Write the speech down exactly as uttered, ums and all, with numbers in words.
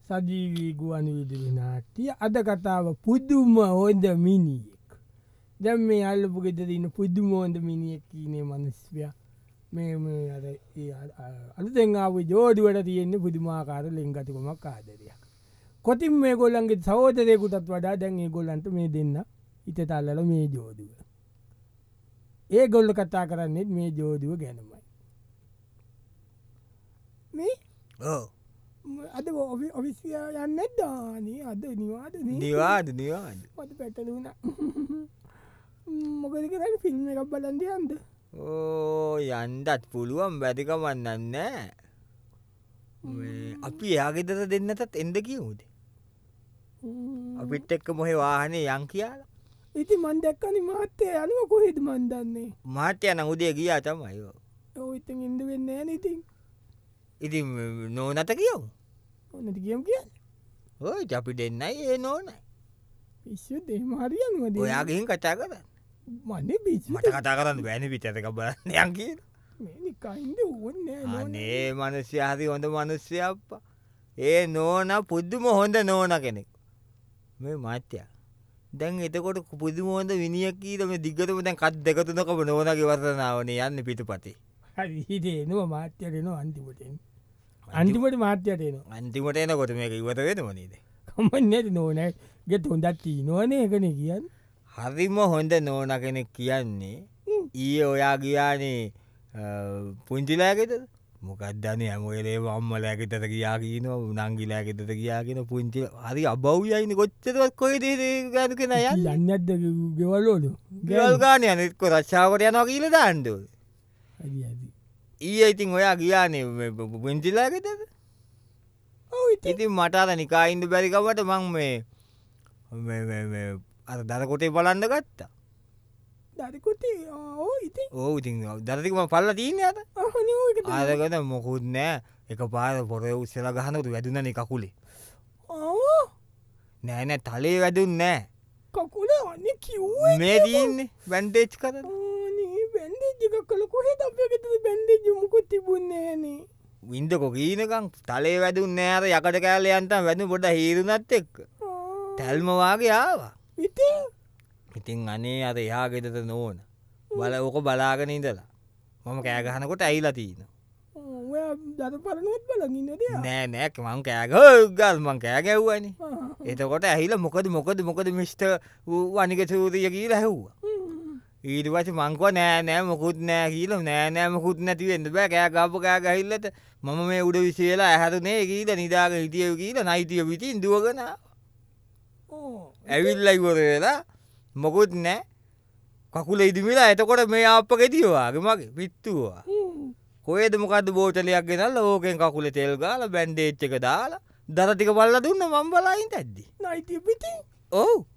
සජීවී ගුවන් විදුලි නාට්‍ය අද කතාව පුදුම හොඳ මිනිියෙක්. දැම් මේ අල්ලපු ගෙදර ඉන්න පුදුම හොඳ මිනිියෙක් කීනේ මනුස්්‍යයා මේ අලුතෙන්ආාව ජෝඩුවට තියෙන්නේ පුදුමාකාර ලෙංගතිකොමක් ආදරයක්. කොතින් මේ ගොල්ලන්ගේ සහෝදරයකුටත් වඩා දැන් ඒ ගොල්ලන්ට මේ දෙන්න ඉත තල්ලල මේ ජෝදුව. ඒ ගොල්ල කතා කරන්නෙත් මේ ජෝදුව ගැනමයි. මේ අද ඔවිසිය යන්න දානේ අද නිවාද නිවාද නිවාද මට පැටලුණ මොකද කරන්න ෆිල්ම් එකක් බලන්ඩ යන්ද ඕ යන්ඩත් පුළුවන් බැදිකමන්නන්න අපි එයාගෙදර දෙන්නටත් එන්ඩ කිවුද අපිත් එක්ක මොහෙ වාහනේ යං කියලා ඉති මන් දැක්කනි මාත්‍යය අනුව කොහෙද මන්දන්නේ මාත්‍යය නංුදේ ගියා තමයිෝ ඔ ඉත ඉඩ වෙන්න නඉතින් ඉති නෝනත කියවු ඕනට කියම් කිය ඔය අපි දෙන්නයි ඒ නෝනයි පිස්සු දෙමහරියන්වද ඔයාගෙහින් කතා කරන්න මන්නේ පිස් මට කතා කරන්න වැනි පිටක බලන්න යන් කිය කයින්ද ඕන්න අනේ මනුස්්‍ය හරි හොඳ මනුස්්‍ය අප්පා ඒ නෝන පුද්දුම හොඳ නෝන කෙනෙක් මේ මාත්‍යය දැන් එතකොට පුදුම හොඳ විනිියක් කීතම දිගතම දැන් කත් දෙකතුනකම නෝනගේ වර්තනාවනේ යන්න පිටු පති හිටේ නුව මාත්‍යයටනවා අන්තිමටෙන් අන්තිමට මාත්‍යයටන අන්තිමට එනකොට මේක ඉවත වෙන වනීද කමන්නට නෝන ගෙත හොඳත්ති නොවන එකන කියන්න හරිම හොඳ නෝන කෙනෙක් කියන්නේ ඊය ඔයා ගියානේ පුංචිලෑගෙත මොකක්දන ඇමලේ අම්මලෑගෙතට ගියා කියන නංගිලෑගෙතට ගියාගෙන පුංචි හරි අබව්යයින කොච්චරත් කොයි ගැන කෙන යන්නද ගෙවල්ලෝඩු ගල්ගානය අනෙත්කො රච්චාවට යනවා කියල දාන්ඩුව ඊය ඉතින් ඔයා ගියානේ පුංචිලාගෙතද ඉතින් මටාද නිකායින්ද බැරිකවට මං මේ අ දරකොටේ බලන්න ගත්තා දරිකොටේ ඉති ඕ ඉතින් දරතිකම පල්ල තිීන අද ආදකත මොකුත් නෑ එක පාර පොර උත්සල ගහනතු වැදුනන කකුලේ නෑනෑ තලේ වැදුන් නෑ කකුල අන්න කිව් මේ තියන්නේ බැන්ඩේච් කර බැන්ඩේජ්ක කල කොහෙ අපගත බැන්ඩේජ මුකුත් තිබුන්නේනේ වින්දකො කීනකං තලේ වැදුන් නෑර යකට කෑල යන්තම් වැදු පොඩ හීරුනත් එක්ක තැල්මවාගේ ආවා ඉතින් ඉතින් අනේ අද එයා ගෙතත නොවන බල ඕක බලාගෙන ඉඳලා මම කෑගහනකොට ඇයිලා තියන දර පරනුවත් බලගන්නද නෑ නෑක මං කෑග ගල් මං කෑගැව්වනි එතකොට ඇහිල මොකද මොකද මොකද මිස්ට වනික සූතිය කියීල හැව්වා ඊට පස මංකව නෑ නෑ මොකුත් නෑ කියීල නෑ නෑ මොකුත් නැතිවෙන්න බෑ කෑ ගාප කෑ ගහිල්ලට මම මේ උඩ විසේලා ඇහරුනේ කීද නිදාග හිටියව කියීල නයිතිය පිටින් දුවගෙන ඇවිල්ලයිවර වෙලා මොකුත් නෑ කකුල ඉදිමිලා එතකොට මේ අප ගෙතියවාගේ මගේ පිත්තුවා කොයද මොකද බෝටලයක් ගෙනල් ඕකෙන් කකුල තෙල් ගාල බැන්්ඩේච්චක දාලා දරතික බල්ල දුන්න මම්බලයින්ට ඇද්දි නයිති පිටි ඔවු